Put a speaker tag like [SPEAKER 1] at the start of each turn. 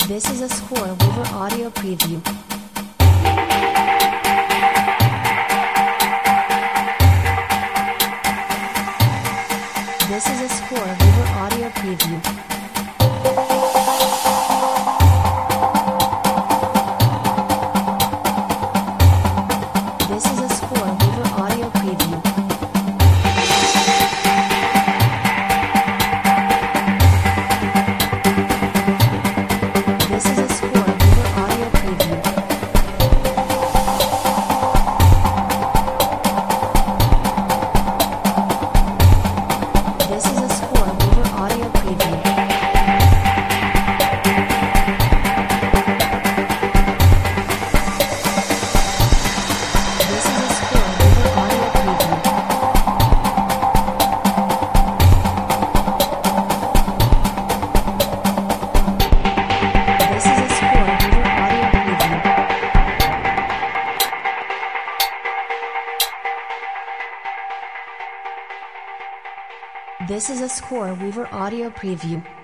[SPEAKER 1] This is a Score Weaver audio preview. This is a Score Weaver audio preview. This is a Score Weaver audio preview. This is a Score Weaver audio preview. This is a Score Weaver audio preview. This is a Score Weaver audio preview. This is a Score Weaver audio preview. This is a Score Weaver audio preview.